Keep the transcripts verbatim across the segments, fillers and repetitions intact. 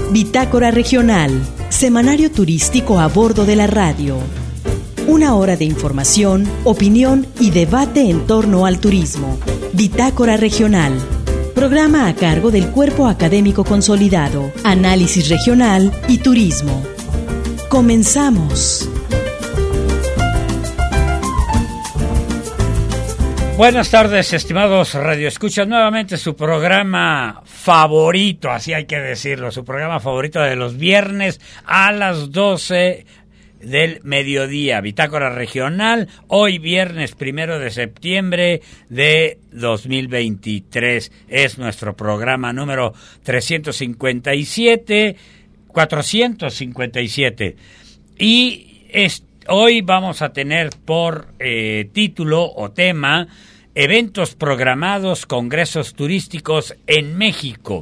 Bitácora Regional, semanario turístico a bordo de la radio. Una hora de información, opinión y debate en torno al turismo. Bitácora Regional, programa a cargo del Cuerpo Académico Consolidado, Análisis Regional y Turismo. Comenzamos. Buenas tardes, estimados radioescuchas. Nuevamente su programa favorito, así hay que decirlo, su programa favorito de los viernes a las doce del mediodía, Bitácora Regional, hoy viernes primero de septiembre de dos mil veintitrés. Es nuestro programa número trescientos cincuenta y siete, cuatrocientos cincuenta y siete. Y este hoy vamos a tener por eh, título o tema eventos programados, congresos turísticos en México.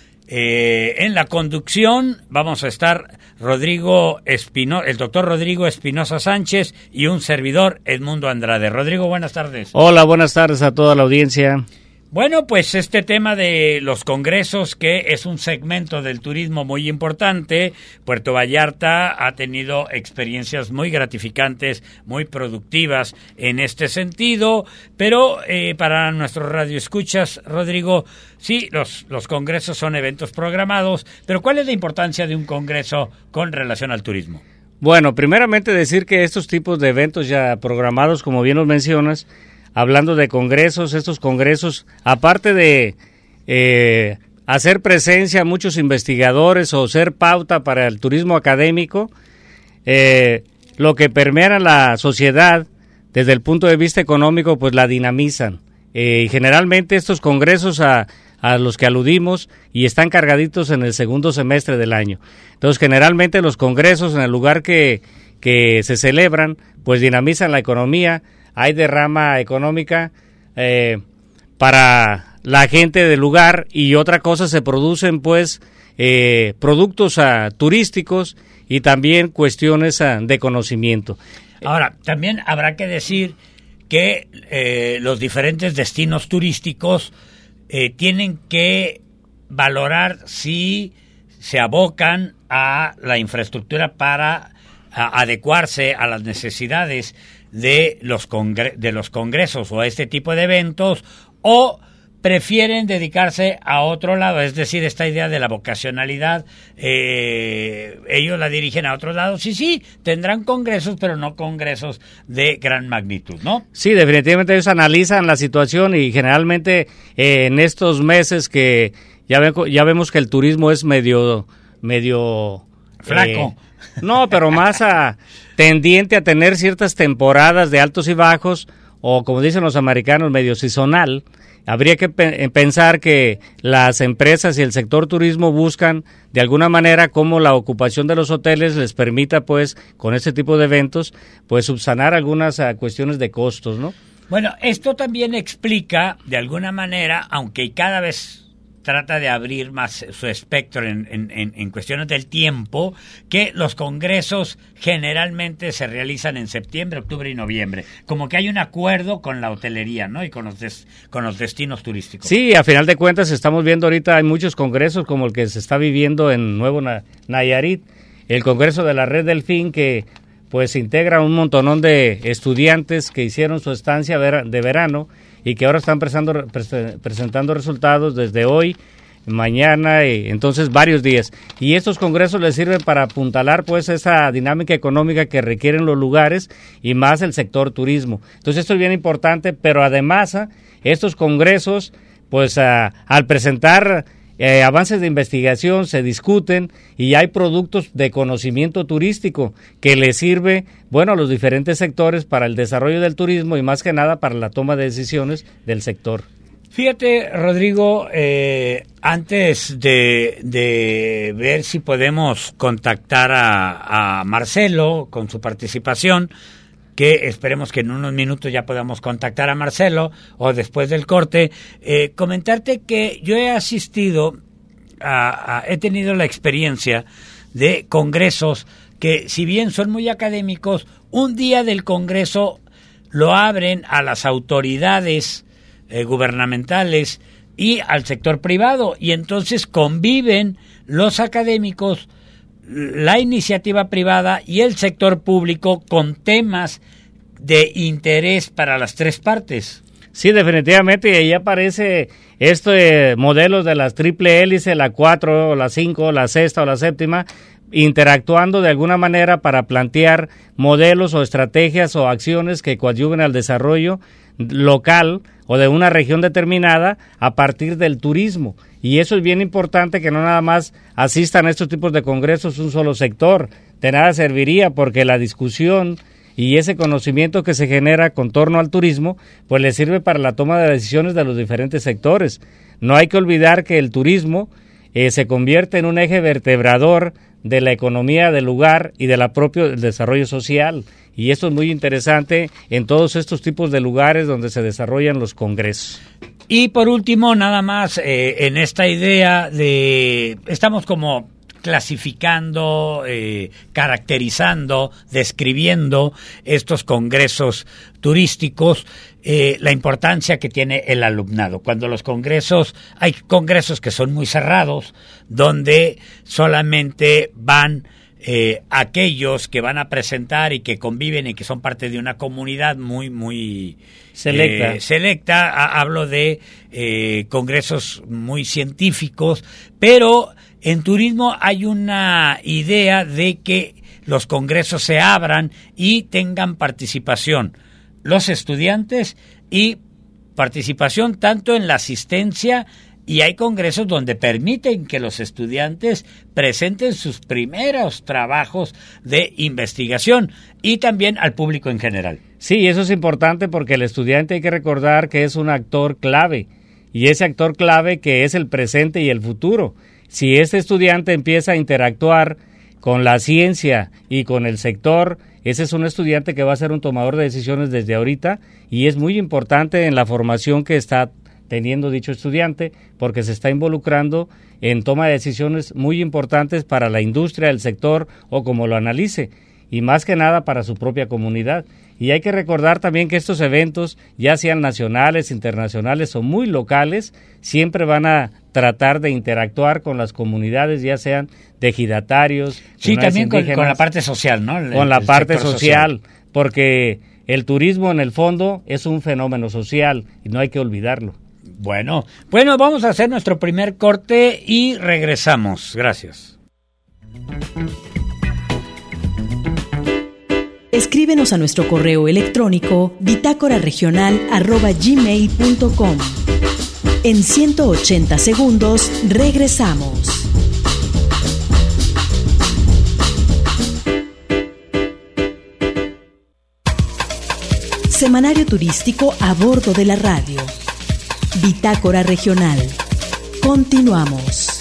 Eh, en la conducción vamos a estar Rodrigo Espino, el doctor Rodrigo Espinosa Sánchez y un servidor, Edmundo Andrade. Rodrigo, buenas tardes. Hola, buenas tardes a toda la audiencia. Bueno, pues este tema de los congresos, que es un segmento del turismo muy importante, Puerto Vallarta ha tenido experiencias muy gratificantes, muy productivas en este sentido, pero eh, para nuestros radioescuchas, Rodrigo, sí, los, los congresos son eventos programados, pero ¿cuál es la importancia de un congreso con relación al turismo? Bueno, primeramente decir que estos tipos de eventos ya programados, como bien los mencionas, hablando de congresos, estos congresos, aparte de eh, hacer presencia a muchos investigadores o ser pauta para el turismo académico, eh, lo que permea a la sociedad desde el punto de vista económico, pues la dinamizan. Eh, y generalmente estos congresos a, a los que aludimos y están cargaditos en el segundo semestre del año. Entonces, generalmente los congresos en el lugar que, que se celebran, pues dinamizan la economía. Hay derrama económica eh, para la gente del lugar, y otra cosa, se producen pues eh, productos uh, turísticos y también cuestiones uh, de conocimiento. Ahora, también habrá que decir que eh, los diferentes destinos turísticos eh, tienen que valorar si se abocan a la infraestructura para a, adecuarse a las necesidades de los congre- de los congresos o este tipo de eventos, o prefieren dedicarse a otro lado, es decir, esta idea de la vocacionalidad, eh, ellos la dirigen a otro lado. Sí, sí, tendrán congresos, pero no congresos de gran magnitud, ¿no? Sí, definitivamente ellos analizan la situación y generalmente eh, en estos meses que ya, ve- ya vemos que el turismo es medio... medio flaco. Eh, no, pero más a, tendiente a tener ciertas temporadas de altos y bajos, o como dicen los americanos, medio sazonal. Habría que pe- pensar que las empresas y el sector turismo buscan de alguna manera cómo la ocupación de los hoteles les permita, pues, con este tipo de eventos, pues subsanar algunas uh, cuestiones de costos, ¿no? Bueno, esto también explica, de alguna manera, aunque cada vez trata de abrir más su espectro en, en, en cuestiones del tiempo, que los congresos generalmente se realizan en septiembre, octubre y noviembre. Como que hay un acuerdo con la hotelería, ¿no? Y con los des, con los destinos turísticos. Sí, a final de cuentas estamos viendo ahorita, hay muchos congresos como el que se está viviendo en Nuevo Na- Nayarit, el congreso de la Red Delfín, que pues integra un montonón de estudiantes que hicieron su estancia vera- de verano y que ahora están presentando, pres- presentando resultados desde hoy, mañana, y entonces varios días. Y estos congresos les sirven para apuntalar pues esa dinámica económica que requieren los lugares y más el sector turismo. Entonces esto es bien importante, pero además ¿eh? estos congresos, pues a, al presentar eh, avances de investigación, se discuten y hay productos de conocimiento turístico que les sirve, bueno, a los diferentes sectores para el desarrollo del turismo y más que nada para la toma de decisiones del sector. Fíjate, Rodrigo, eh, antes de, de ver si podemos contactar a, a Marcelo con su participación, que esperemos que en unos minutos ya podamos contactar a Marcelo o después del corte, eh, comentarte que yo he asistido, a, a, he tenido la experiencia de congresos que, si bien son muy académicos, un día del congreso lo abren a las autoridades eh, gubernamentales y al sector privado, y entonces conviven los académicos, la iniciativa privada y el sector público con temas de interés para las tres partes. Sí, definitivamente, y ahí aparece este modelo de las triple hélice, la cuatro, la cinco, la sexta o la séptima, interactuando de alguna manera para plantear modelos o estrategias o acciones que coadyuven al desarrollo local o de una región determinada a partir del turismo. Y eso es bien importante, que no nada más asistan a estos tipos de congresos un solo sector. De nada serviría, porque la discusión y ese conocimiento que se genera con torno al turismo, pues le sirve para la toma de decisiones de los diferentes sectores. No hay que olvidar que el turismo eh, se convierte en un eje vertebrador de la economía del lugar y de la propio del desarrollo social. Y esto es muy interesante en todos estos tipos de lugares donde se desarrollan los congresos. Y por último, nada más, eh, en esta idea de, estamos como clasificando, eh, caracterizando, describiendo estos congresos turísticos, eh, la importancia que tiene el alumnado. Cuando los congresos, hay congresos que son muy cerrados, donde solamente van eh, aquellos que van a presentar y que conviven y que son parte de una comunidad muy, muy selecta. Eh, selecta. Ha, hablo de eh, congresos muy científicos, pero en turismo hay una idea de que los congresos se abran y tengan participación los estudiantes y participación tanto en la asistencia, y hay congresos donde permiten que los estudiantes presenten sus primeros trabajos de investigación, y también al público en general. Sí, eso es importante, porque el estudiante hay que recordar que es un actor clave, y ese actor clave que es el presente y el futuro. Si este estudiante empieza a interactuar con la ciencia y con el sector, ese es un estudiante que va a ser un tomador de decisiones desde ahorita, y es muy importante en la formación que está teniendo dicho estudiante, porque se está involucrando en toma de decisiones muy importantes para la industria, el sector o como lo analice, y más que nada para su propia comunidad. Y hay que recordar también que estos eventos, ya sean nacionales, internacionales o muy locales, siempre van a tratar de interactuar con las comunidades, ya sean de ejidatarios, sí, también con, con la parte social, ¿no? El, con la el parte social, social, porque el turismo en el fondo es un fenómeno social y no hay que olvidarlo. Bueno, bueno, vamos a hacer nuestro primer corte y regresamos. Gracias. Escríbenos a nuestro correo electrónico bitácora regional arroba gmail punto com. En ciento ochenta segundos regresamos. Semanario turístico a bordo de la radio. Bitácora Regional. Continuamos.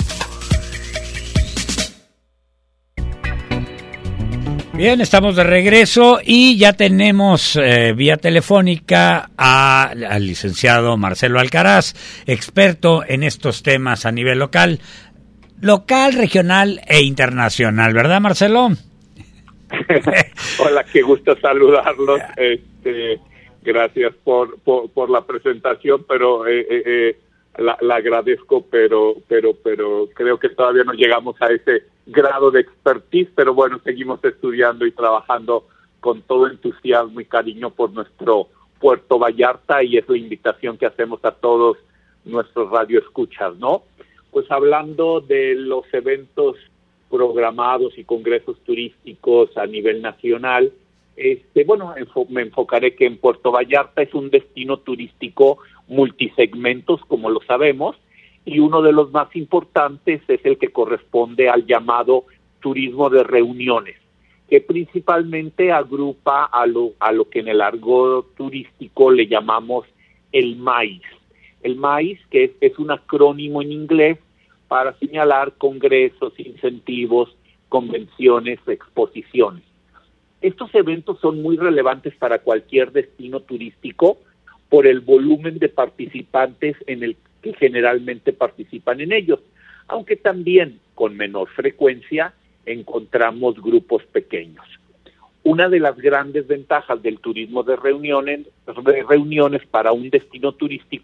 Bien, estamos de regreso y ya tenemos eh, vía telefónica a, al licenciado Marcelo Alcaraz, experto en estos temas a nivel local, local, regional e internacional, ¿verdad, Marcelo? Hola, qué gusto saludarlos. Este, gracias por, por por la presentación, pero eh, eh, eh, la, la agradezco, pero pero pero creo que todavía no llegamos a ese grado de expertise, pero bueno, seguimos estudiando y trabajando con todo entusiasmo y cariño por nuestro Puerto Vallarta, y es la invitación que hacemos a todos nuestros radioescuchas, ¿no? Pues hablando de los eventos programados y congresos turísticos a nivel nacional, este, bueno, enfo- me enfocaré que en Puerto Vallarta es un destino turístico multisegmentos, como lo sabemos, y uno de los más importantes es el que corresponde al llamado turismo de reuniones, que principalmente agrupa a lo, a lo que en el argot turístico le llamamos el MAIS. El MAIS, que es, es un acrónimo en inglés para señalar congresos, incentivos, convenciones, exposiciones. Estos eventos son muy relevantes para cualquier destino turístico por el volumen de participantes en el que generalmente participan en ellos, aunque también con menor frecuencia encontramos grupos pequeños. Una de las grandes ventajas del turismo de reuniones, de reuniones para un destino turístico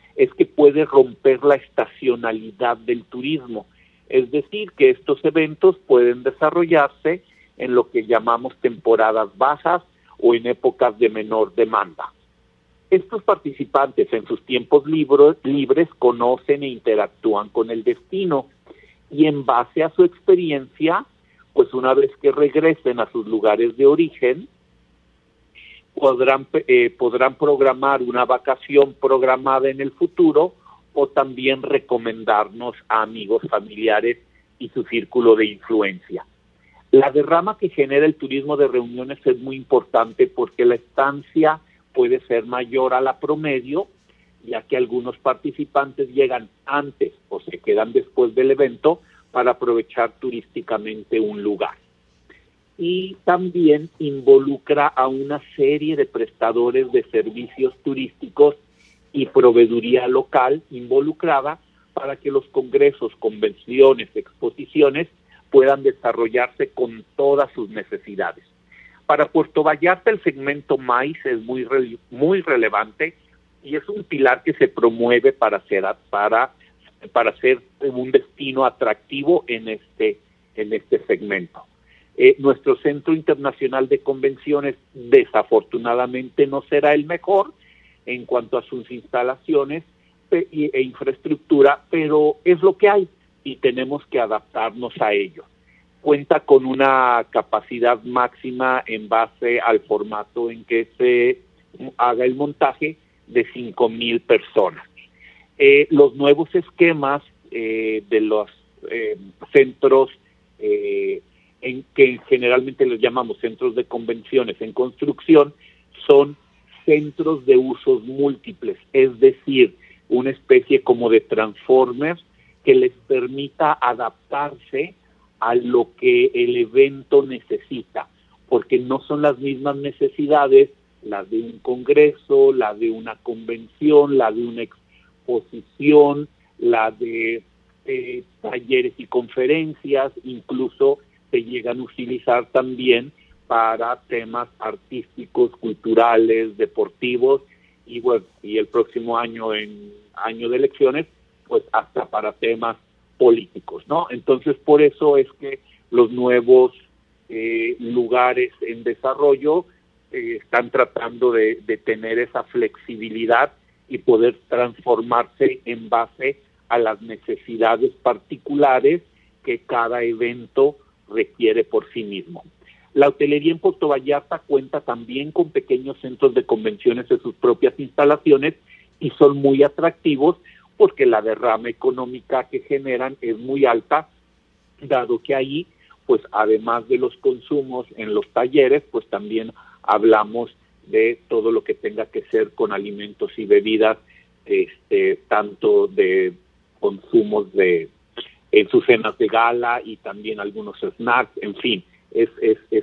es que puede romper la estacionalidad del turismo. Es decir, que estos eventos pueden desarrollarse en lo que llamamos temporadas bajas o en épocas de menor demanda. Estos participantes en sus tiempos libros, libres conocen e interactúan con el destino y en base a su experiencia, pues una vez que regresen a sus lugares de origen, podrán, eh, podrán programar una vacación programada en el futuro o también recomendarnos a amigos, familiares y su círculo de influencia. La derrama que genera el turismo de reuniones es muy importante porque la estancia puede ser mayor a la promedio, ya que algunos participantes llegan antes o se quedan después del evento para aprovechar turísticamente un lugar. Y también involucra a una serie de prestadores de servicios turísticos y proveeduría local involucrada para que los congresos, convenciones, exposiciones puedan desarrollarse con todas sus necesidades. Para Puerto Vallarta el segmento MICE es muy re, muy relevante y es un pilar que se promueve para ser para para ser un destino atractivo en este en este segmento. Eh, nuestro Centro Internacional de Convenciones desafortunadamente no será el mejor en cuanto a sus instalaciones e, e infraestructura, pero es lo que hay y tenemos que adaptarnos a ello. Cuenta con una capacidad máxima en base al formato en que se haga el montaje de cinco mil personas. Eh, los nuevos esquemas eh, de los eh, centros eh, en que generalmente los llamamos centros de convenciones en construcción son centros de usos múltiples, es decir, una especie como de transformers que les permita adaptarse a lo que el evento necesita, porque no son las mismas necesidades las de un congreso, la de una convención, la de una exposición, la de eh, talleres y conferencias, incluso se llegan a utilizar también para temas artísticos, culturales, deportivos, y bueno, y el próximo año, en año de elecciones, pues hasta para temas políticos, ¿no? Entonces, por eso es que los nuevos eh, lugares en desarrollo eh, están tratando de, de tener esa flexibilidad y poder transformarse en base a las necesidades particulares que cada evento requiere por sí mismo. La hotelería en Puerto Vallarta cuenta también con pequeños centros de convenciones en sus propias instalaciones y son muy atractivos porque la derrama económica que generan es muy alta, dado que ahí, pues además de los consumos en los talleres, pues también hablamos de todo lo que tenga que ser con alimentos y bebidas, este, tanto de consumos de en sus cenas de gala y también algunos snacks, en fin, es es, es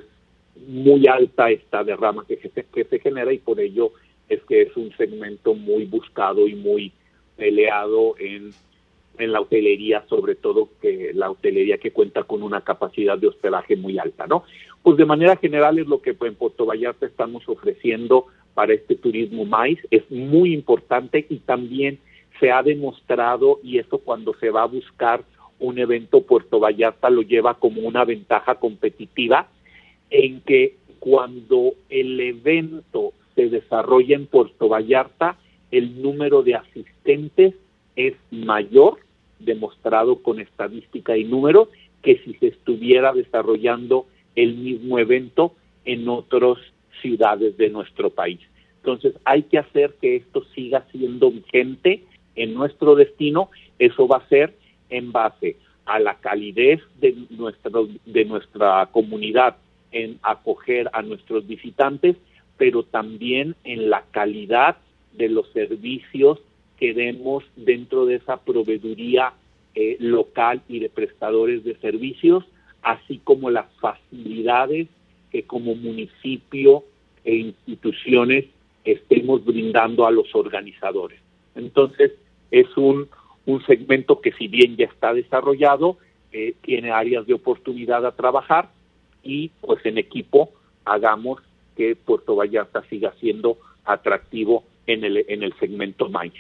muy alta esta derrama que se, que se genera y por ello es que es un segmento muy buscado y muy peleado en, en la hotelería, sobre todo que la hotelería que cuenta con una capacidad de hospedaje muy alta, ¿no? Pues de manera general es lo que en Puerto Vallarta estamos ofreciendo para este turismo MICE, es muy importante y también se ha demostrado, y eso cuando se va a buscar un evento, Puerto Vallarta lo lleva como una ventaja competitiva, en que cuando el evento se desarrolla en Puerto Vallarta, el número de asistentes es mayor, demostrado con estadística y números, que si se estuviera desarrollando el mismo evento en otras ciudades de nuestro país. Entonces hay que hacer que esto siga siendo vigente en nuestro destino. Eso va a ser en base a la calidez de, nuestro, de nuestra comunidad en acoger a nuestros visitantes, pero también en la calidad de los servicios que demos dentro de esa proveeduría eh, local y de prestadores de servicios, así como las facilidades que como municipio e instituciones estemos brindando a los organizadores. Entonces, es un, un segmento que si bien ya está desarrollado, eh, tiene áreas de oportunidad a trabajar y pues en equipo hagamos que Puerto Vallarta siga siendo atractivo en el en el segmento MICE.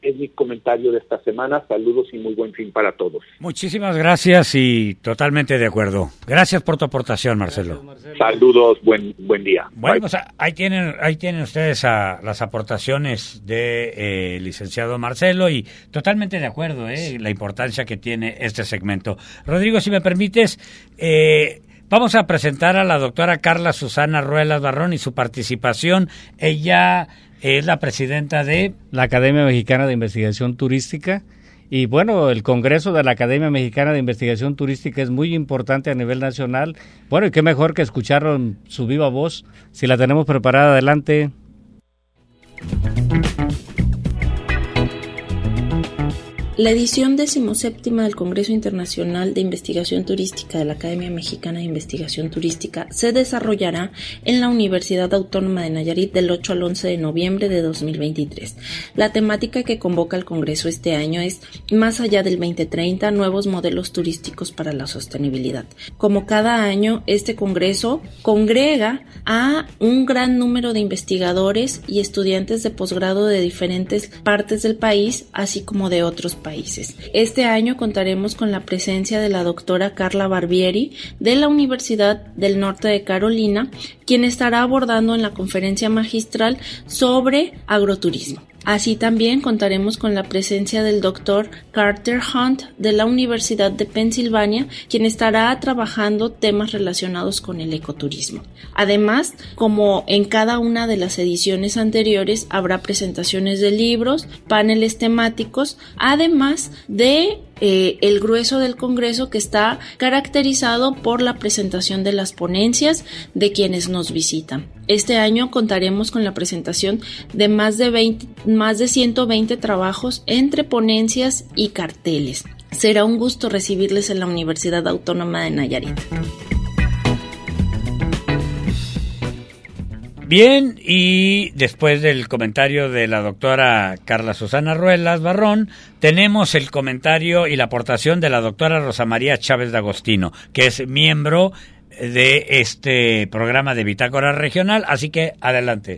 es mi comentario de esta semana. Saludos y muy buen fin para todos. Muchísimas gracias y totalmente de acuerdo. Gracias por tu aportación, Marcelo. Gracias, Marcelo. Saludos, buen buen día. Bueno, pues ahí tienen ahí tienen ustedes a las aportaciones de eh, licenciado Marcelo y totalmente de acuerdo, eh, la importancia que tiene este segmento. Rodrigo, si me permites, eh, vamos a presentar a la doctora Carla Susana Ruelas Barrón y su participación. Ella es la presidenta de la Academia Mexicana de Investigación Turística. Y bueno, el Congreso de la Academia Mexicana de Investigación Turística es muy importante a nivel nacional. Bueno, y qué mejor que escucharlo en su viva voz. Si la tenemos preparada, adelante. La edición decimoséptima del Congreso Internacional de Investigación Turística de la Academia Mexicana de Investigación Turística se desarrollará en la Universidad Autónoma de Nayarit del ocho al once de noviembre de dos mil veintitrés. La temática que convoca el Congreso este año es Más allá del veinte treinta, nuevos modelos turísticos para la sostenibilidad. Como cada año, este Congreso congrega a un gran número de investigadores y estudiantes de posgrado de diferentes partes del país, así como de otros países. Este año contaremos con la presencia de la doctora Carla Barbieri de la Universidad del Norte de Carolina, quien estará abordando en la conferencia magistral sobre agroturismo. Así también contaremos con la presencia del doctor Carter Hunt de la Universidad de Pensilvania, quien estará trabajando temas relacionados con el ecoturismo. Además, como en cada una de las ediciones anteriores, habrá presentaciones de libros, paneles temáticos, además de Eh, el grueso del Congreso, que está caracterizado por la presentación de las ponencias de quienes nos visitan. Este año contaremos con la presentación de más de veinte, más de ciento veinte trabajos entre ponencias y carteles. Será un gusto recibirles en la Universidad Autónoma de Nayarit. Bien, y después del comentario de la doctora Carla Susana Ruelas Barrón, tenemos el comentario y la aportación de la doctora Rosa María Chávez de Agostino, que es miembro de este programa de Bitácora Regional, así que adelante.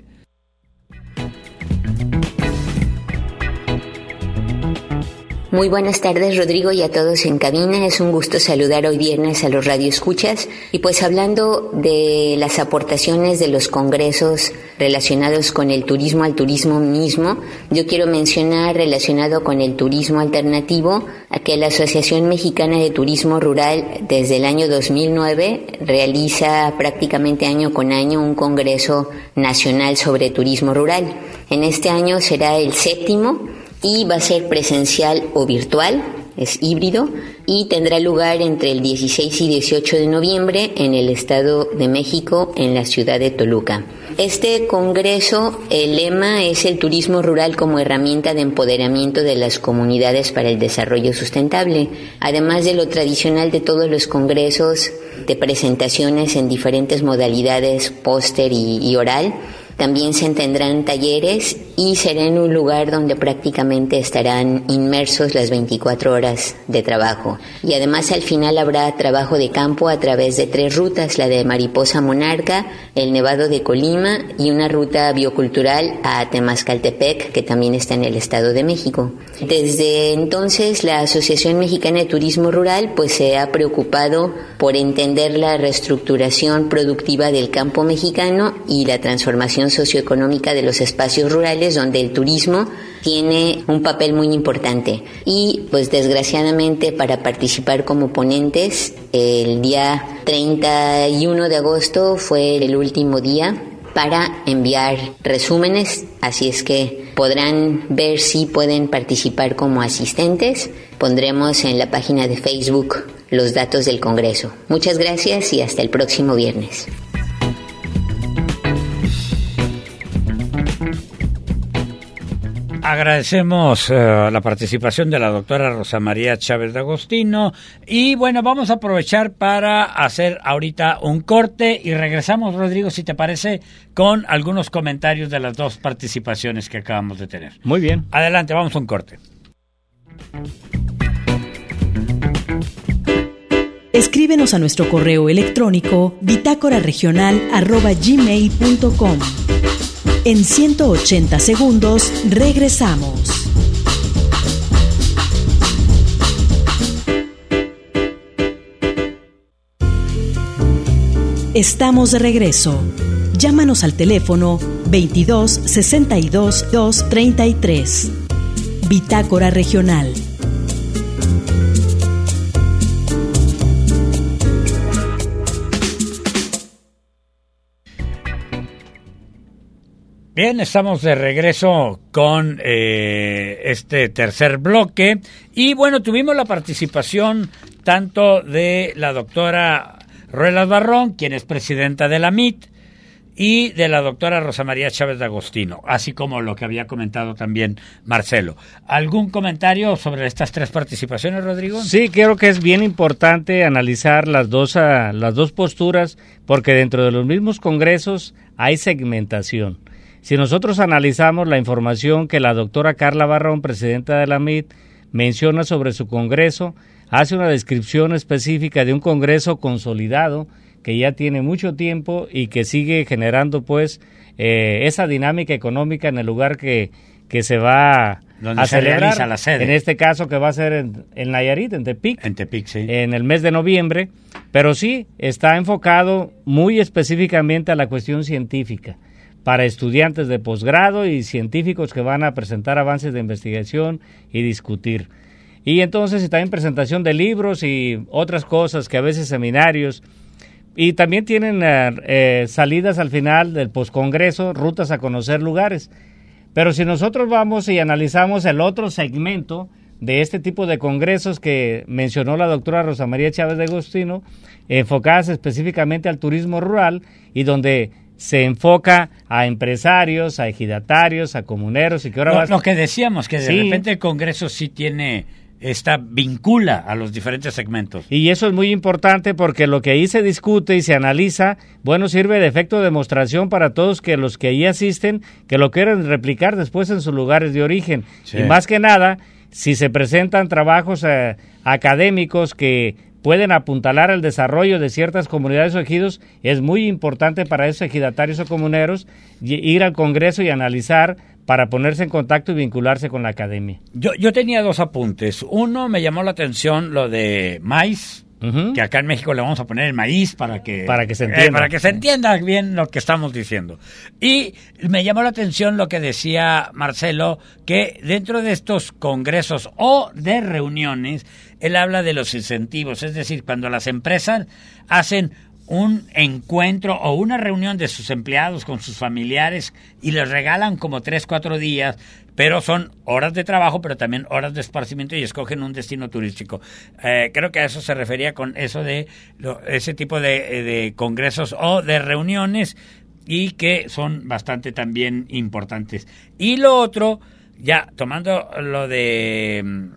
Muy buenas tardes, Rodrigo, y a todos en cabina. Es un gusto saludar hoy viernes a los radioescuchas. Y pues hablando de las aportaciones de los congresos relacionados con el turismo al turismo mismo, yo quiero mencionar, relacionado con el turismo alternativo, a que la Asociación Mexicana de Turismo Rural desde el año dos mil nueve realiza prácticamente año con año un congreso nacional sobre turismo rural. En este año será el séptimo y va a ser presencial o virtual, es híbrido, y tendrá lugar entre el dieciséis y dieciocho de noviembre en el Estado de México, en la ciudad de Toluca. Este congreso, el lema es el turismo rural como herramienta de empoderamiento de las comunidades para el desarrollo sustentable. Además de lo tradicional de todos los congresos de presentaciones en diferentes modalidades, póster y, y oral, también se tendrán talleres y será en un lugar donde prácticamente estarán inmersos las veinticuatro horas de trabajo. Y además al final habrá trabajo de campo a través de tres rutas, la de Mariposa Monarca, el Nevado de Colima y una ruta biocultural a Temascaltepec, que también está en el Estado de México. Desde entonces la Asociación Mexicana de Turismo Rural pues se ha preocupado por entender la reestructuración productiva del campo mexicano y la transformación socioeconómica de los espacios rurales, donde el turismo tiene un papel muy importante. Y pues desgraciadamente, para participar como ponentes, el día treinta y uno de agosto fue el último día para enviar resúmenes, así es que podrán ver si pueden participar como asistentes. Pondremos en la página de Facebook los datos del Congreso. Muchas gracias y hasta el próximo viernes. Agradecemos uh, la participación de la doctora Rosa María Chávez de Agostino y bueno, vamos a aprovechar para hacer ahorita un corte y regresamos, Rodrigo, si te parece, con algunos comentarios de las dos participaciones que acabamos de tener. Muy bien. Adelante, vamos a un corte. Escríbenos a nuestro correo electrónico bitácora regional arroba gmail punto com. En ciento ochenta segundos regresamos. Estamos de regreso. Llámanos al teléfono veintidós sesenta y dos dos treinta y tres. Bitácora Regional. Bien, estamos de regreso con eh, este tercer bloque y bueno, tuvimos la participación tanto de la doctora Ruelas Barrón, quien es presidenta de la M I T, y de la doctora Rosa María Chávez de Agostino, así como lo que había comentado también Marcelo. ¿Algún comentario sobre estas tres participaciones, Rodrigo? Sí, creo que es bien importante analizar las dos, uh, las dos posturas, porque dentro de los mismos congresos hay segmentación. Si nosotros analizamos la información que la doctora Carla Barrón, presidenta de la M I T, menciona sobre su congreso, hace una descripción específica de un congreso consolidado que ya tiene mucho tiempo y que sigue generando pues eh, esa dinámica económica en el lugar que, que se va Donde a se celebrar, la sede. En este caso que va a ser en, en Nayarit, en Tepic, en Tepic, sí. en el mes de noviembre, pero sí está enfocado muy específicamente a la cuestión científica, para estudiantes de posgrado y científicos que van a presentar avances de investigación y discutir. Y entonces y también presentación de libros y otras cosas, que a veces seminarios, y también tienen eh, salidas al final del poscongreso, rutas a conocer lugares. Pero si nosotros vamos y analizamos el otro segmento de este tipo de congresos que mencionó la doctora Rosa María Chávez de Agostino, enfocadas específicamente al turismo rural y donde se enfoca a empresarios, a ejidatarios, a comuneros y que ahora lo, vas... lo que decíamos, que de sí. repente el Congreso sí tiene, esta vincula a los diferentes segmentos. Y eso es muy importante porque lo que ahí se discute y se analiza, bueno, sirve de efecto de demostración para todos que los que ahí asisten, que lo quieren replicar después en sus lugares de origen. Sí. Y más que nada, si se presentan trabajos eh, académicos que pueden apuntalar el desarrollo de ciertas comunidades o ejidos, es muy importante para esos ejidatarios o comuneros ir al Congreso y analizar para ponerse en contacto y vincularse con la academia. Yo, yo tenía dos apuntes. Uno, me llamó la atención lo de maíz, uh-huh. que acá en México le vamos a poner el maíz para que, para que se entienda. Eh, para que se entienda bien lo que estamos diciendo. Y me llamó la atención lo que decía Marcelo, que dentro de estos congresos o de reuniones, él habla de los incentivos, es decir, cuando las empresas hacen un encuentro o una reunión de sus empleados con sus familiares y les regalan como tres, cuatro días, pero son horas de trabajo, pero también horas de esparcimiento y escogen un destino turístico. Eh, creo que a eso se refería con eso de lo, ese tipo de, de congresos o de reuniones y que son bastante también importantes. Y lo otro, ya tomando lo de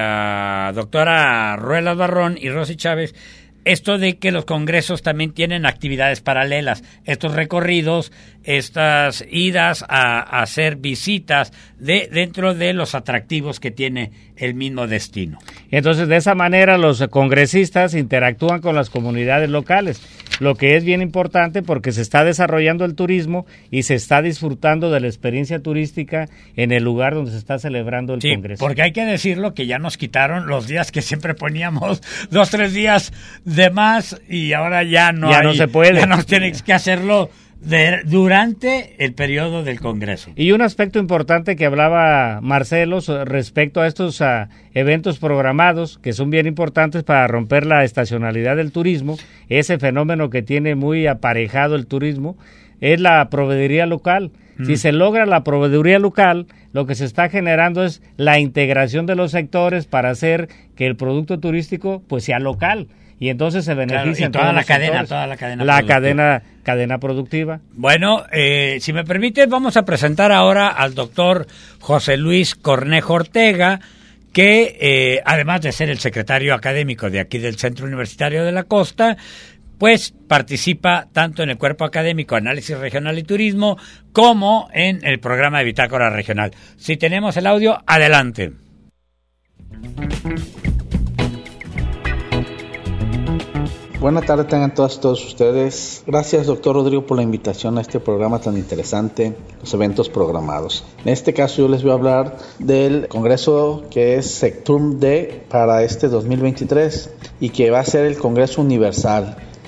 la doctora Ruelas Barrón y Rosy Chávez, esto de que los congresos también tienen actividades paralelas, estos recorridos, estas idas a, a hacer visitas de dentro de los atractivos que tiene el mismo destino. Entonces, de esa manera los congresistas interactúan con las comunidades locales, lo que es bien importante porque se está desarrollando el turismo y se está disfrutando de la experiencia turística en el lugar donde se está celebrando el sí, congreso. Porque hay que decirlo que ya nos quitaron los días que siempre poníamos, dos, tres días de más y ahora ya no ya hay, no se puede. Ya nos tienen que hacerlo de, durante el periodo del Congreso. Y un aspecto importante que hablaba Marcelo respecto a estos uh, eventos programados, que son bien importantes para romper la estacionalidad del turismo, ese fenómeno que tiene muy aparejado el turismo, es la proveeduría local. Mm. Si se logra la proveeduría local, lo que se está generando es la integración de los sectores para hacer que el producto turístico pues sea local. Y entonces se beneficia claro, toda la cadena, toda la cadena la productiva. cadena cadena productiva. Bueno, eh, si me permite, vamos a presentar ahora al doctor José Luis Cornejo Ortega, que eh, además de ser el secretario académico de aquí del Centro Universitario de la Costa, pues participa tanto en el cuerpo académico Análisis Regional y Turismo como en el programa de Bitácora Regional. Si tenemos el audio, adelante. Buenas tardes tengan todas y todos ustedes. Gracias, doctor Rodrigo, por la invitación a este programa tan interesante, los eventos programados. En este caso yo les voy a hablar del congreso que es Sectum D para este dos mil veintitrés y que va a ser el Congreso Universal.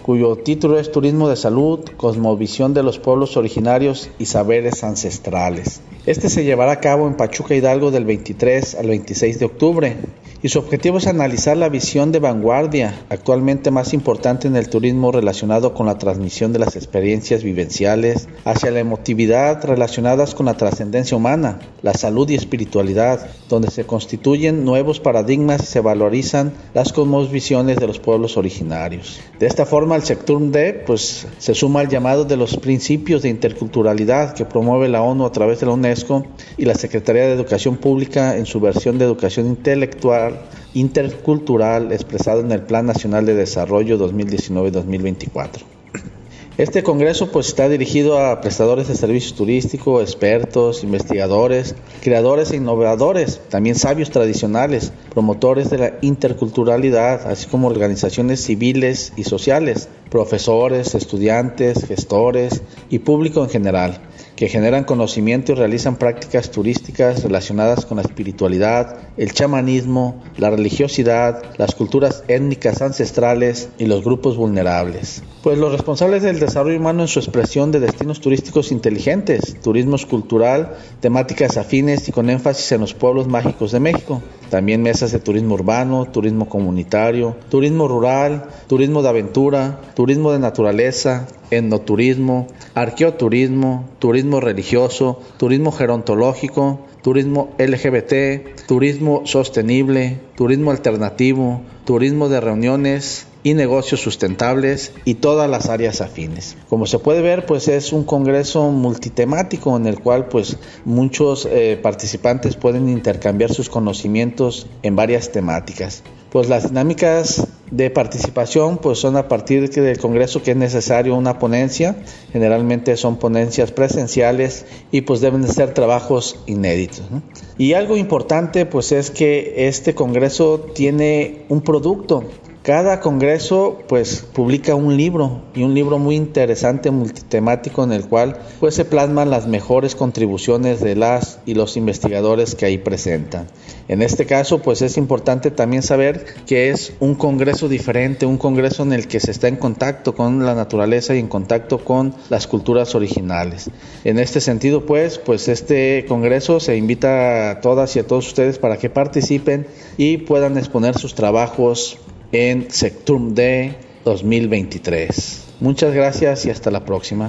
cuyo título es Turismo de Salud, Cosmovisión de los Pueblos Originarios y Saberes Ancestrales. Este se llevará a cabo en Pachuca Hidalgo del veintitrés al veintiséis de octubre y su objetivo es analizar la visión de vanguardia actualmente más importante en el turismo relacionado con la transmisión de las experiencias vivenciales hacia la emotividad relacionadas con la trascendencia humana, la salud y espiritualidad, donde se constituyen nuevos paradigmas y se valorizan las cosmovisiones de los pueblos originarios. De esta forma, el Sectum D pues, se suma al llamado de los principios de interculturalidad que promueve la ONU a través de la UNESCO y la Secretaría de Educación Pública en su versión de educación intelectual intercultural expresado en el Plan Nacional de Desarrollo dos mil diecinueve a dos mil veinticuatro. Este congreso pues está dirigido a prestadores de servicios turísticos, expertos, investigadores, creadores e innovadores, también sabios tradicionales, promotores de la interculturalidad, así como organizaciones civiles y sociales, profesores, estudiantes, gestores y público en general, que generan conocimiento y realizan prácticas turísticas relacionadas con la espiritualidad, el chamanismo, la religiosidad, las culturas étnicas ancestrales y los grupos vulnerables. Pues los responsables del desarrollo humano en su expresión de destinos turísticos inteligentes, turismo cultural, temáticas afines y con énfasis en los pueblos mágicos de México. También mesas de turismo urbano, turismo comunitario, turismo rural, turismo de aventura, turismo de naturaleza, etnoturismo, arqueoturismo, turismo religioso, turismo gerontológico, turismo L G B T, turismo sostenible, turismo alternativo, turismo de reuniones y negocios sustentables y todas las áreas afines. Como se puede ver, pues es un congreso multitemático en el cual pues muchos eh, participantes pueden intercambiar sus conocimientos en varias temáticas. Pues las dinámicas de participación pues son a partir del congreso que es necesario una ponencia, generalmente son ponencias presenciales y pues deben de ser trabajos inéditos, ¿no? Y algo importante pues es que este congreso tiene un producto. Cada congreso pues publica un libro y un libro muy interesante, multitemático, en el cual pues se plasman las mejores contribuciones de las y los investigadores que ahí presentan. En este caso pues es importante también saber que es un congreso diferente, un congreso en el que se está en contacto con la naturaleza y en contacto con las culturas originales. En este sentido pues, pues este congreso se invita a todas y a todos ustedes para que participen y puedan exponer sus trabajos en Sectum D dos mil veintitrés. Muchas gracias y hasta la próxima.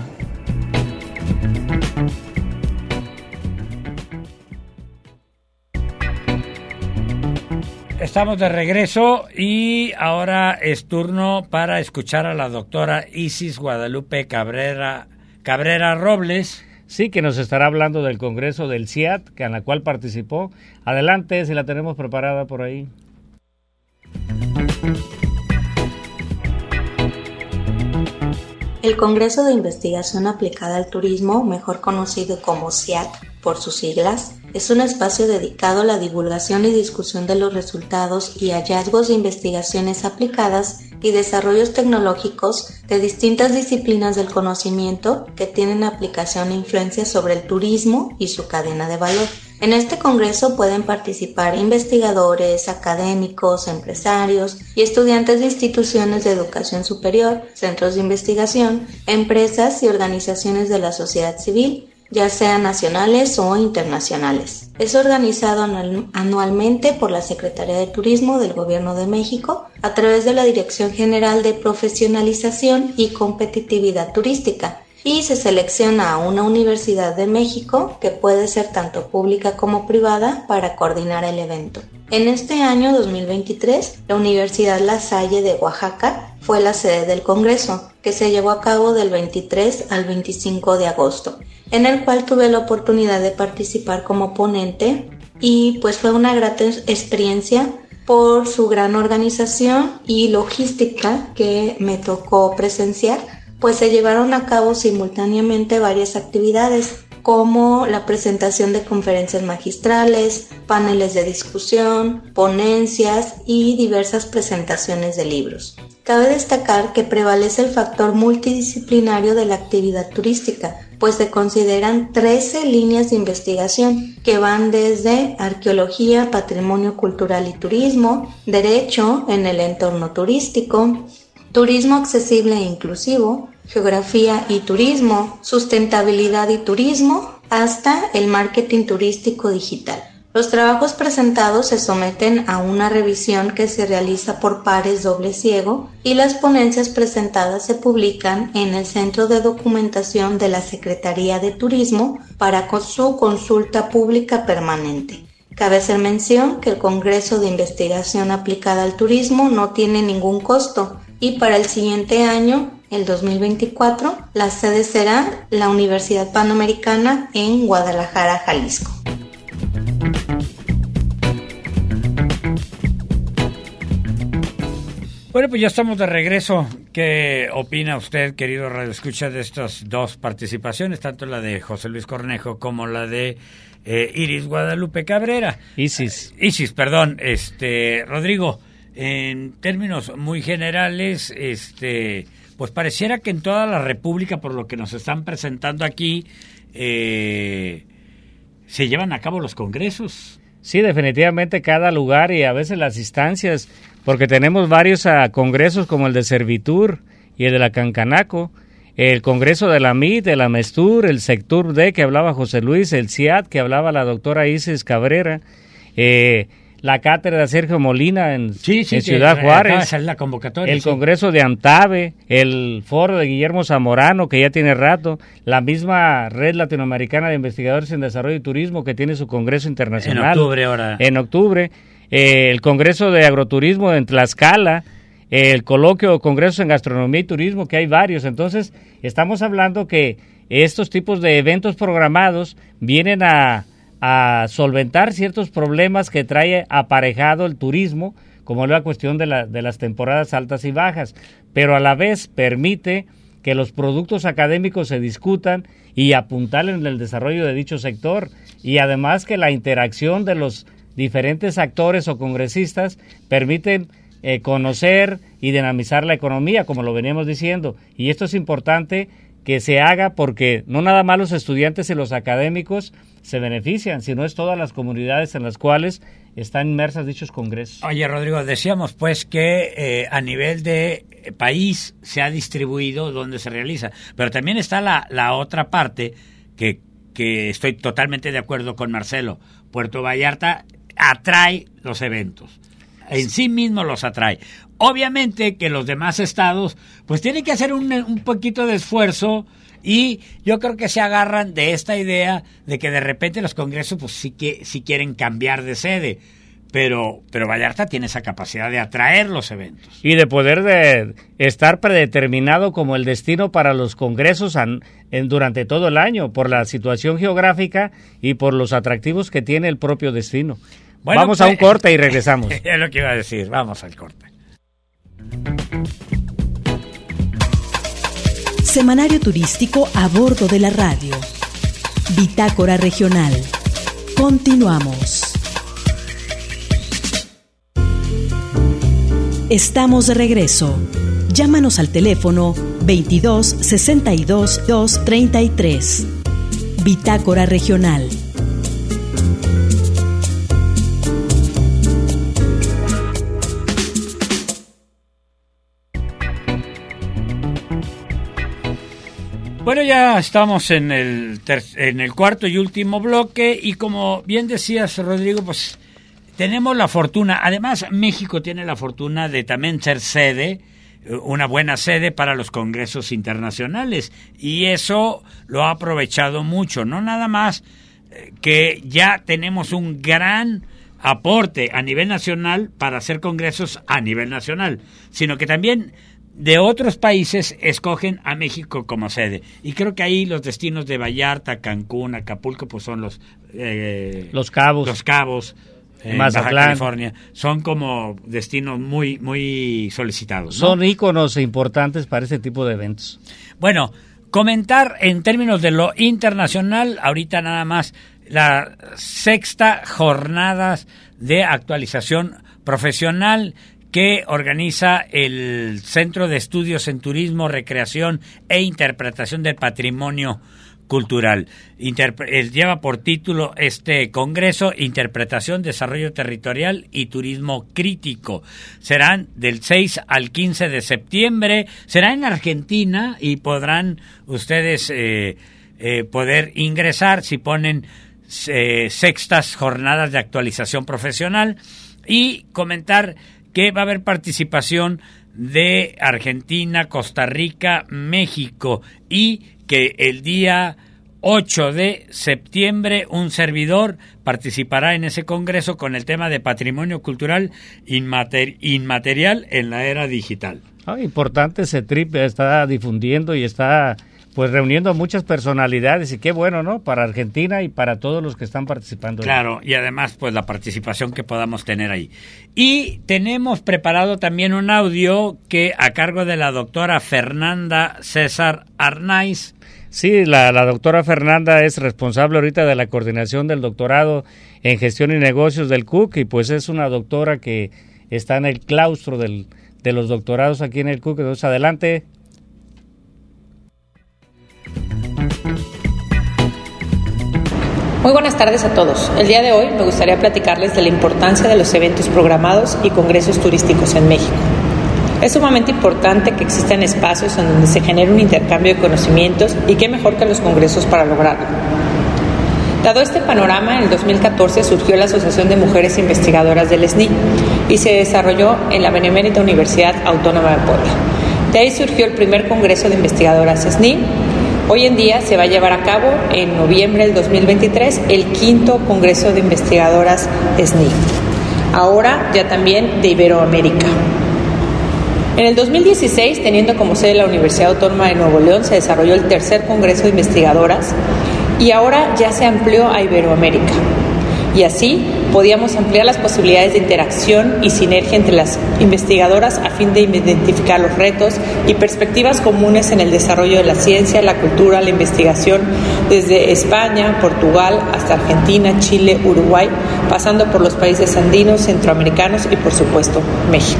Estamos de regreso y ahora es turno para escuchar a la doctora Isis Guadalupe Cabrera, Cabrera Robles. Sí, que nos estará hablando del Congreso del C I A T, en la cual participó. Adelante, si la tenemos preparada por ahí. El Congreso de Investigación Aplicada al Turismo, mejor conocido como C I A T por sus siglas, es un espacio dedicado a la divulgación y discusión de los resultados y hallazgos de investigaciones aplicadas y desarrollos tecnológicos de distintas disciplinas del conocimiento que tienen aplicación e influencia sobre el turismo y su cadena de valor. En este congreso pueden participar investigadores, académicos, empresarios y estudiantes de instituciones de educación superior, centros de investigación, empresas y organizaciones de la sociedad civil, ya sean nacionales o internacionales. Es organizado anualmente por la Secretaría de Turismo del Gobierno de México a través de la Dirección General de Profesionalización y Competitividad Turística, y se selecciona a una universidad de México, que puede ser tanto pública como privada, para coordinar el evento. En este año dos mil veintitrés, la Universidad La Salle de Oaxaca fue la sede del Congreso, que se llevó a cabo del veintitrés al veinticinco de agosto, en el cual tuve la oportunidad de participar como ponente y pues fue una grata experiencia por su gran organización y logística que me tocó presenciar, pues se llevaron a cabo simultáneamente varias actividades, como la presentación de conferencias magistrales, paneles de discusión, ponencias y diversas presentaciones de libros. Cabe destacar que prevalece el factor multidisciplinario de la actividad turística, pues se consideran trece líneas de investigación que van desde arqueología, patrimonio cultural y turismo, derecho en el entorno turístico, turismo accesible e inclusivo, geografía y turismo, sustentabilidad y turismo, hasta el marketing turístico digital. Los trabajos presentados se someten a una revisión que se realiza por pares doble ciego y las ponencias presentadas se publican en el Centro de Documentación de la Secretaría de Turismo para su consulta pública permanente. Cabe hacer mención que el Congreso de Investigación Aplicada al Turismo no tiene ningún costo y para el siguiente año, el dos mil veinticuatro, la sede será la Universidad Panamericana en Guadalajara, Jalisco. Bueno, pues ya estamos de regreso. ¿Qué opina usted, querido Radio Escucha, de estas dos participaciones, tanto la de José Luis Cornejo como la de eh, Iris Guadalupe Cabrera? Isis. Eh, Isis, perdón. Este, Rodrigo, en términos muy generales, este, pues pareciera que en toda la República, por lo que nos están presentando aquí, eh, se llevan a cabo los congresos. Sí, definitivamente cada lugar y a veces las instancias, porque tenemos varios a congresos como el de Servitur y el de la Cancanaco, el congreso de la M I T, de la Mestur, el Sectur D que hablaba José Luis, el C I A T que hablaba la doctora Isis Cabrera, eh, la cátedra de Sergio Molina en, sí, sí, en Ciudad Juárez, la convocatoria, el sí. congreso de AMTAVE, el foro de Guillermo Zamorano, que ya tiene rato, la misma Red Latinoamericana de Investigadores en Desarrollo y Turismo, que tiene su congreso internacional. En octubre ahora. En octubre, eh, el congreso de Agroturismo en Tlaxcala, eh, el coloquio o congreso en Gastronomía y Turismo, que hay varios. Entonces, estamos hablando que estos tipos de eventos programados vienen a... a solventar ciertos problemas que trae aparejado el turismo, como la cuestión de, la, de las temporadas altas y bajas, pero a la vez permite que los productos académicos se discutan y apuntalen en el desarrollo de dicho sector, y además que la interacción de los diferentes actores o congresistas permiten eh, conocer y dinamizar la economía, como lo veníamos diciendo, y esto es importante que se haga porque no nada más los estudiantes y los académicos se benefician, sino es todas las comunidades en las cuales están inmersas dichos congresos. Oye, Rodrigo, decíamos pues que eh, a nivel de país se ha distribuido donde se realiza, pero también está la, la otra parte que, que estoy totalmente de acuerdo con Marcelo. Puerto Vallarta atrae los eventos, en sí mismo los atrae. Obviamente que los demás estados pues tienen que hacer un, un poquito de esfuerzo, y yo creo que se agarran de esta idea de que de repente los congresos pues sí que sí quieren cambiar de sede, pero pero Vallarta tiene esa capacidad de atraer los eventos y de poder de estar predeterminado como el destino para los congresos an, en, durante todo el año por la situación geográfica y por los atractivos que tiene el propio destino. Bueno, vamos pues, a un corte y regresamos. Es lo que iba a decir, vamos al corte. Semanario turístico a bordo de la radio. Bitácora regional. Continuamos. Estamos de regreso. Llámanos al teléfono veintidós sesenta y dos doscientos treinta y tres. Bitácora regional. Bueno, ya estamos en el ter- en el cuarto y último bloque, y como bien decías, Rodrigo, pues tenemos la fortuna, además México tiene la fortuna de también ser sede, una buena sede para los congresos internacionales, y eso lo ha aprovechado mucho, no nada más que ya tenemos un gran aporte a nivel nacional para hacer congresos a nivel nacional, sino que también de otros países escogen a México como sede, y creo que ahí los destinos de Vallarta, Cancún, Acapulco pues son los eh, los cabos los cabos en Baja California, son como destinos muy muy solicitados, ¿no? Son íconos importantes para ese tipo de eventos. Bueno, comentar en términos de lo internacional ahorita nada más la sexta jornada de actualización profesional que organiza el Centro de Estudios en Turismo, Recreación e Interpretación del Patrimonio cultural. Interpre- lleva por título este congreso Interpretación, Desarrollo Territorial y Turismo Crítico. Serán del seis al quince de septiembre, será en Argentina y podrán ustedes eh, eh, poder ingresar si ponen eh, sextas jornadas de actualización profesional, y comentar que va a haber participación de Argentina, Costa Rica, México, y que el día ocho de septiembre un servidor participará en ese congreso con el tema de patrimonio cultural inmater- inmaterial en la era digital. Ah, importante, ese trip está difundiendo y está pues reuniendo a muchas personalidades, y qué bueno, ¿no? Para Argentina y para todos los que están participando. Claro, y además pues la participación que podamos tener ahí. Y tenemos preparado también un audio que a cargo de la doctora Fernanda César Arnaiz. Sí, la, la doctora Fernanda es responsable ahorita de la coordinación del doctorado en gestión y negocios del C U C, y pues es una doctora que está en el claustro del, de los doctorados aquí en el C U C. Entonces, adelante. Muy buenas tardes a todos. El día de hoy me gustaría platicarles de la importancia de los eventos programados y congresos turísticos en México. Es sumamente importante que existan espacios en donde se genere un intercambio de conocimientos, y qué mejor que los congresos para lograrlo. Dado este panorama, en el dos mil catorce surgió la Asociación de Mujeres Investigadoras del S N I y se desarrolló en la Benemérita Universidad Autónoma de Puebla. De ahí surgió el primer Congreso de Investigadoras S N I. Hoy en día se va a llevar a cabo en noviembre del dos mil veintitrés el quinto Congreso de Investigadoras S N I, ahora ya también de Iberoamérica. En el dos mil dieciséis, teniendo como sede la Universidad Autónoma de Nuevo León, se desarrolló el tercer Congreso de Investigadoras, y ahora ya se amplió a Iberoamérica. Y así podíamos ampliar las posibilidades de interacción y sinergia entre las investigadoras a fin de identificar los retos y perspectivas comunes en el desarrollo de la ciencia, la cultura, la investigación, desde España, Portugal, hasta Argentina, Chile, Uruguay, pasando por los países andinos, centroamericanos y, por supuesto, México.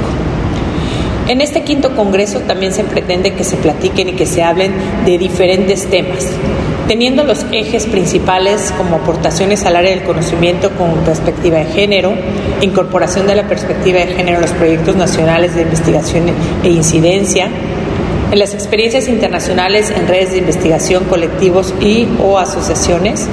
En este quinto congreso también se pretende que se platiquen y que se hablen de diferentes temas, teniendo los ejes principales como aportaciones al área del conocimiento con perspectiva de género, incorporación de la perspectiva de género en los proyectos nacionales de investigación e incidencia, en las experiencias internacionales en redes de investigación, colectivos y o asociaciones.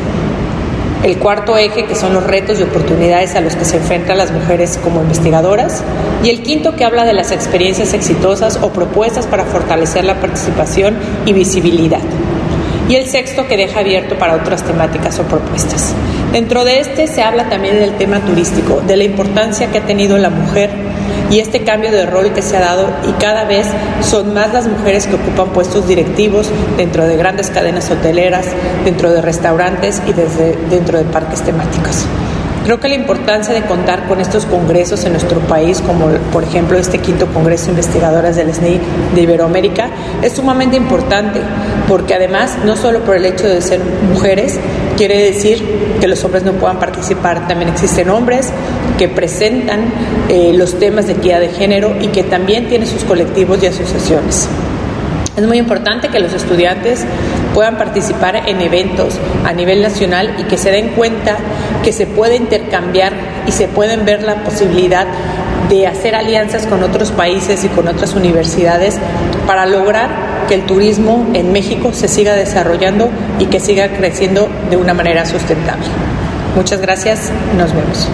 El cuarto eje, que son los retos y oportunidades a los que se enfrentan las mujeres como investigadoras, y el quinto, que habla de las experiencias exitosas o propuestas para fortalecer la participación y visibilidad, y el sexto, que deja abierto para otras temáticas o propuestas. Dentro de este se habla también del tema turístico, de la importancia que ha tenido la mujer y este cambio de rol que se ha dado, y cada vez son más las mujeres que ocupan puestos directivos dentro de grandes cadenas hoteleras, dentro de restaurantes y desde dentro de parques temáticos. Creo que la importancia de contar con estos congresos en nuestro país, como por ejemplo este quinto Congreso de Investigadoras del S N I de Iberoamérica, es sumamente importante, porque además, no solo por el hecho de ser mujeres, quiere decir que los hombres no puedan participar. También existen hombres que presentan eh, los temas de equidad de género y que también tienen sus colectivos y asociaciones. Es muy importante que los estudiantes puedan participar en eventos a nivel nacional y que se den cuenta que se puede intercambiar y se pueden ver la posibilidad de hacer alianzas con otros países y con otras universidades para lograr que el turismo en México se siga desarrollando y que siga creciendo de una manera sustentable. Muchas gracias, nos vemos.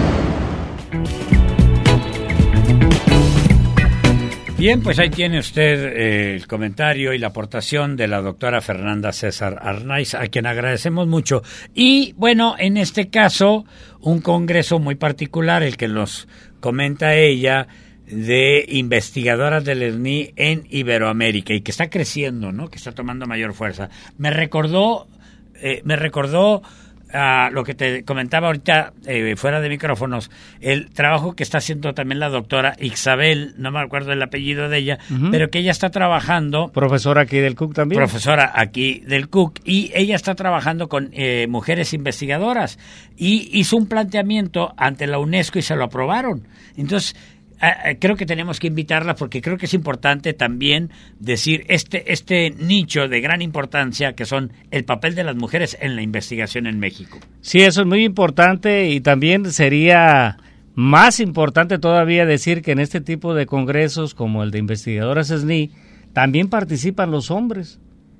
Bien, pues ahí tiene usted eh, el comentario y la aportación de la doctora Fernanda César Arnaiz, a quien agradecemos mucho. Y bueno, en este caso, un congreso muy particular, el que nos comenta ella, de investigadoras del S N I en Iberoamérica, y que está creciendo, ¿no? Que está tomando mayor fuerza. Me recordó, eh, me recordó a lo que te comentaba ahorita eh, fuera de micrófonos, el trabajo que está haciendo también la doctora Isabel, no me acuerdo el apellido de ella, uh-huh. pero que ella está trabajando... Profesora aquí del C U C también. Profesora aquí del C U C, y ella está trabajando con eh, mujeres investigadoras, y hizo un planteamiento ante la UNESCO y se lo aprobaron. Entonces, eh, creo que tenemos que invitarla porque creo que es importante también decir este, este nicho de gran importancia que son el papel de las mujeres en la investigación en México. Sí, eso es muy importante y también sería más importante todavía decir que en este tipo de congresos como el de Investigadoras S N I también participan los hombres.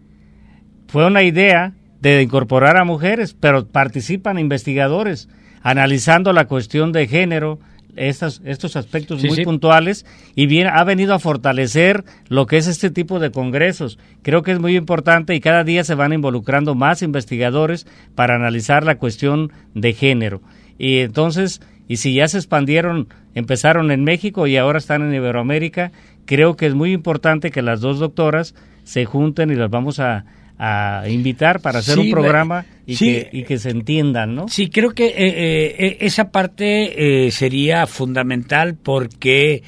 Fue una idea de incorporar a mujeres, pero participan investigadores analizando la cuestión de género, estas, estos aspectos sí, muy sí. puntuales, y bien ha venido a fortalecer lo que es este tipo de congresos. Creo que es muy importante y cada día se van involucrando más investigadores para analizar la cuestión de género. Y entonces, y si ya se expandieron, empezaron en México y ahora están en Iberoamérica, creo que es muy importante que las dos doctoras se junten y las vamos a a invitar para hacer sí, un programa y, sí, que, y que se entiendan, ¿no? Sí, creo que eh, eh, esa parte eh, sería fundamental porque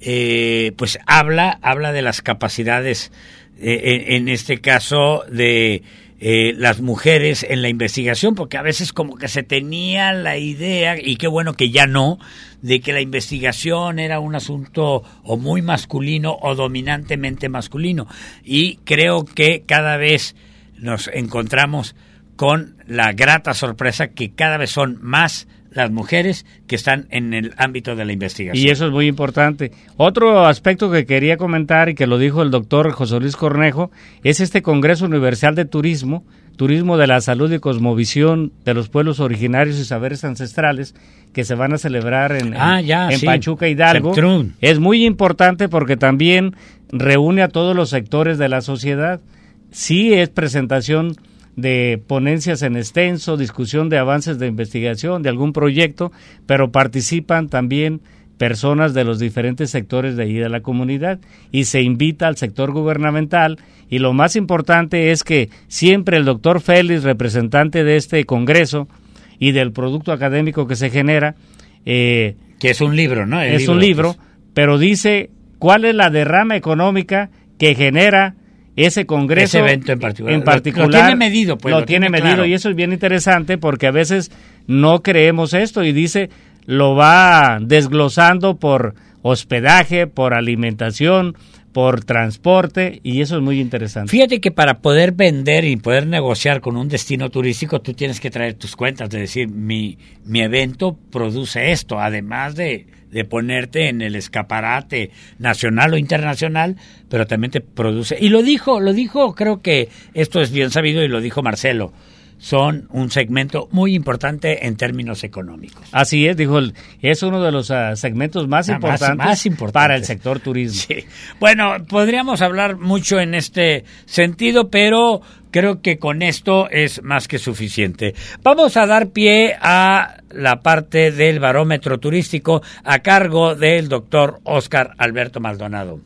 eh, pues habla habla de las capacidades, eh, en, en este caso, de eh, las mujeres en la investigación, porque a veces como que se tenía la idea, y qué bueno que ya no, de que la investigación era un asunto o muy masculino o dominantemente masculino. Y creo que cada vez nos encontramos con la grata sorpresa que cada vez son más las mujeres que están en el ámbito de la investigación. Y eso es muy importante. Otro aspecto que quería comentar y que lo dijo el doctor José Luis Cornejo es este Congreso Universal de Turismo, Turismo de la Salud y Cosmovisión de los Pueblos Originarios y Saberes Ancestrales, que se van a celebrar en, ah, ya, en sí. Pachuca, Hidalgo. Septrún. Es muy importante porque también reúne a todos los sectores de la sociedad. Sí es presentación de ponencias en extenso, discusión de avances de investigación, de algún proyecto, pero participan también personas de los diferentes sectores de ahí de la comunidad y se invita al sector gubernamental y lo más importante es que siempre el doctor Félix, representante de este congreso y del producto académico que se genera, eh, que es un libro, ¿no? El es libro, un libro, pues. Pero dice cuál es la derrama económica que genera ese congreso, ese evento en particular, en particular lo, lo tiene medido, pues lo, lo tiene, tiene medido claro. Y eso es bien interesante porque a veces no creemos esto y dice lo va desglosando por hospedaje, por alimentación, por transporte y eso es muy interesante. Fíjate que para poder vender y poder negociar con un destino turístico tú tienes que traer tus cuentas, de decir mi mi evento produce esto, además de de ponerte en el escaparate nacional o internacional, pero también te produce. Y lo dijo, lo dijo, creo que esto es bien sabido y lo dijo Marcelo, son un segmento muy importante en términos económicos. Así es, dijo, es uno de los uh, segmentos más, ah, importantes más, más importantes para el sector turismo. Sí. Bueno, podríamos hablar mucho en este sentido, pero creo que con esto es más que suficiente. Vamos a dar pie a la parte del barómetro turístico a cargo del doctor Óscar Alberto Maldonado.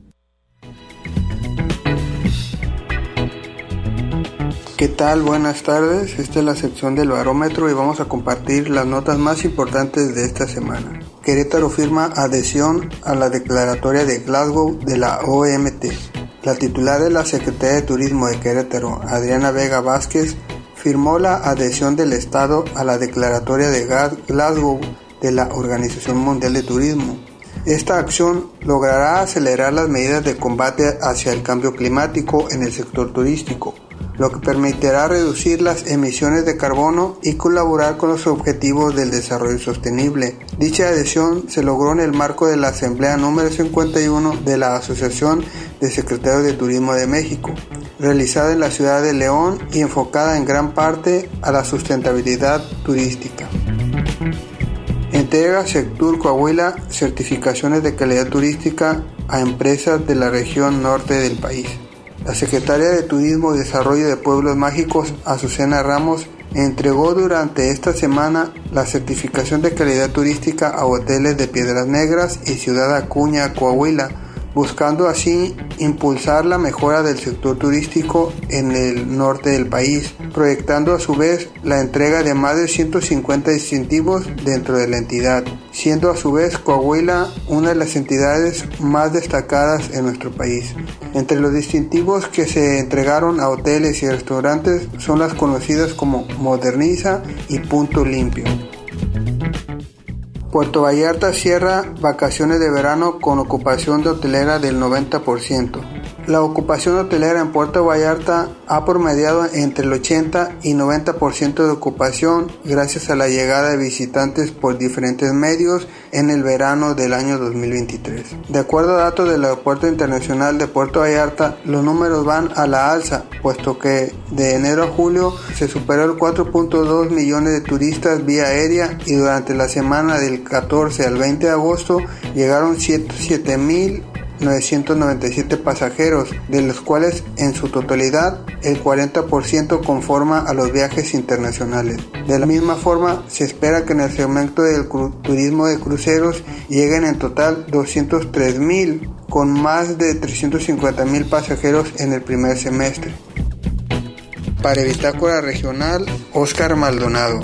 ¿Qué tal? Buenas tardes. Esta es la sección del barómetro y vamos a compartir las notas más importantes de esta semana. Querétaro firma adhesión a la declaratoria de Glasgow de la O M T. La titular de la Secretaría de Turismo de Querétaro, Adriana Vega Vázquez, firmó la adhesión del Estado a la declaratoria de Glasgow de la Organización Mundial de Turismo. Esta acción logrará acelerar las medidas de combate hacia el cambio climático en el sector turístico, lo que permitirá reducir las emisiones de carbono y colaborar con los objetivos del desarrollo sostenible. Dicha adhesión se logró en el marco de la Asamblea número cincuenta y uno de la Asociación de Secretarios de Turismo de México, realizada en la ciudad de León y enfocada en gran parte a la sustentabilidad turística. Entrega Sectur Coahuila certificaciones de calidad turística a empresas de la región norte del país. La secretaria de Turismo y Desarrollo de Pueblos Mágicos, Azucena Ramos, entregó durante esta semana la certificación de calidad turística a hoteles de Piedras Negras y Ciudad Acuña, Coahuila, buscando así impulsar la mejora del sector turístico en el norte del país, proyectando a su vez la entrega de más de ciento cincuenta distintivos dentro de la entidad, siendo a su vez Coahuila una de las entidades más destacadas en nuestro país. Entre los distintivos que se entregaron a hoteles y restaurantes son las conocidas como Moderniza y Punto Limpio. Puerto Vallarta cierra vacaciones de verano con ocupación de hotelera del noventa por ciento. La ocupación hotelera en Puerto Vallarta ha promediado entre el ochenta y noventa por ciento de ocupación gracias a la llegada de visitantes por diferentes medios en el verano del año dos mil veintitrés. De acuerdo a datos del Aeropuerto Internacional de Puerto Vallarta, los números van a la alza, puesto que de enero a julio se superó el cuatro punto dos millones de turistas vía aérea y durante la semana del catorce al veinte de agosto llegaron ciento siete mil novecientos noventa y siete pasajeros, de los cuales en su totalidad el cuarenta por ciento conforma a los viajes internacionales. De la misma forma, se espera que en el segmento del cru- turismo de cruceros lleguen en total doscientos tres mil, con más de trescientos cincuenta mil pasajeros en el primer semestre. Para Bitácora Regional, Óscar Maldonado.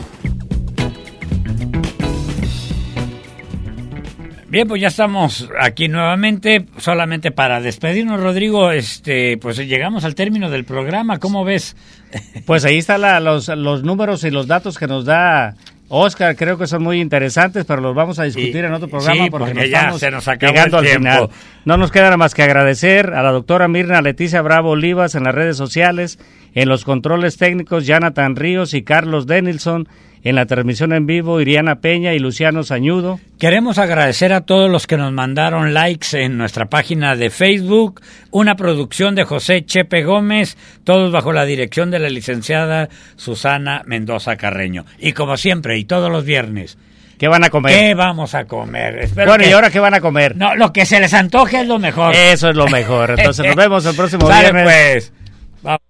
Bien, pues ya estamos aquí nuevamente, solamente para despedirnos, Rodrigo, este, pues llegamos al término del programa, ¿cómo ves? Pues ahí están la, los, los números y los datos que nos da Óscar, creo que son muy interesantes, pero los vamos a discutir y, en otro programa sí, porque, porque nos ya estamos se nos acabó llegando el al tiempo. final. No nos queda nada más que agradecer a la doctora Mirna Leticia Bravo Olivas en las redes sociales, en los controles técnicos, Jonathan Ríos y Carlos Denilson, en la transmisión en vivo, Iriana Peña y Luciano Sañudo. Queremos agradecer a todos los que nos mandaron likes en nuestra página de Facebook, una producción de José Chepe Gómez, todos bajo la dirección de la licenciada Susana Mendoza Carreño. Y como siempre, y todos los viernes, ¿qué van a comer? ¿Qué vamos a comer? Espero bueno, que... ¿y ahora qué van a comer? No, lo que se les antoje es lo mejor. Eso es lo mejor. Entonces nos vemos el próximo Sale, viernes. Pues. Vamos.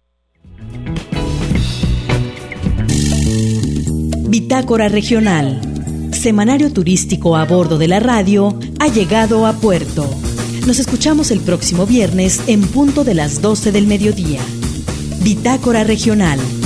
Bitácora Regional, semanario turístico a bordo de la radio, ha llegado a puerto. Nos escuchamos el próximo viernes en punto de las doce del mediodía. Bitácora Regional.